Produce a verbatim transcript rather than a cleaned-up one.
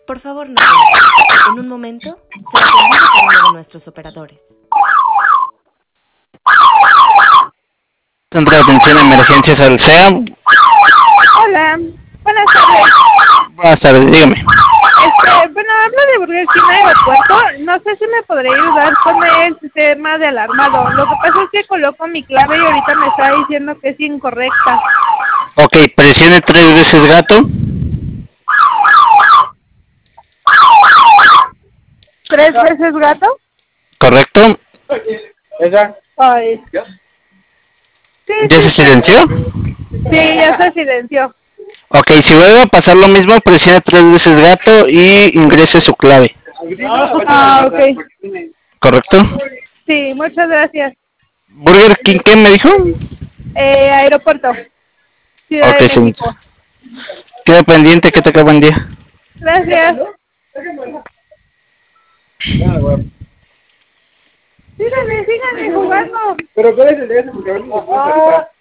Por favor, no. En un momento, será atendido por uno de nuestros operadores. Centro de Atención a Emergencias al C E A. Hola, buenas tardes. Buenas tardes, dígame. Este, bueno, hablo de Burger King Aeropuerto. No sé si me podría ayudar con el sistema de alarmado. Lo que pasa es que coloco mi clave y ahorita me está diciendo que es incorrecta. Ok, presione tres veces gato. ¿Tres veces gato? ¿Correcto? ¿Esa? Ay. Sí, ¿Ya sí, se está silenció? bien. Sí, ya se silenció. Ok, si vuelve a pasar lo mismo, presione tres veces gato y ingrese su clave. Ah, ok. ¿Correcto? Sí, muchas gracias. ¿Burger King qué me dijo? Eh, aeropuerto. Ciudad Ok, de señorita. México. Queda pendiente, que te acaba buen día. Gracias. Síganme, síganme jugando. Pero ¿cuál es el de ese? Porque ahorita se puede saltar.